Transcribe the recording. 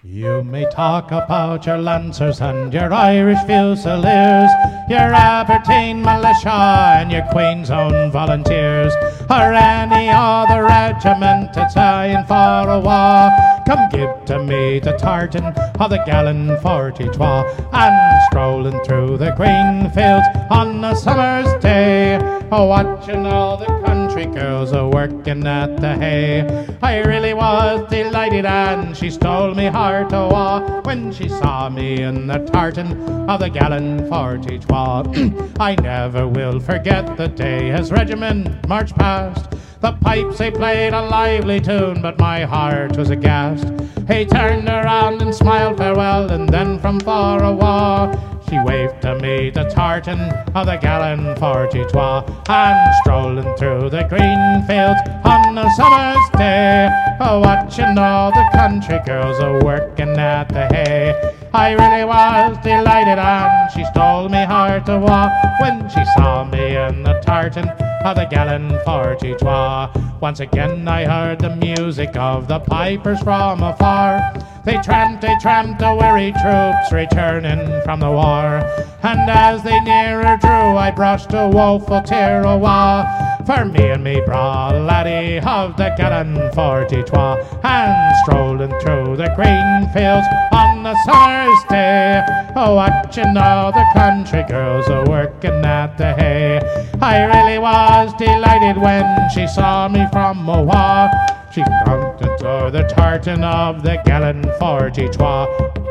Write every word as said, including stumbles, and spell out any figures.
You may talk about your Lancers and your Irish Fusiliers, your Aberdeen Militia and your Queen's Own Volunteers, or any other regiment that's dying for a war. Come give to me the tartan of the gallant forty-twa, and strolling through the green fields on a summer's day, watching all the country girls a working at the hay. I really was delighted, and she stole me heart awa when she saw me in the tartan of the gallant forty-twa. I never will forget the day his regiment marched past. The pipes they played a lively tune, but my heart was aghast. He turned around and smiled farewell, and then from far awa she waved to me the tartan of the gallant forty-twa, and strolling through the green fields on a summer's day, watching all the country girls a working at the hay. I really was delighted, and she stole me heart awa when she saw me in the tartan of the gallant forty-twa. Once again I heard the music of the pipers from afar. They tramped, they tramped the weary troops returning from the war, and as they nearer drew I brushed a woeful tear awa for me and me braw laddie of the gallant forty-twa, and strolling through the green fields on a summer's day, watching all the country girls a working at the hay. I really was delighted when she saw me from awa. She counted to the tartan of the gallant forty-twa.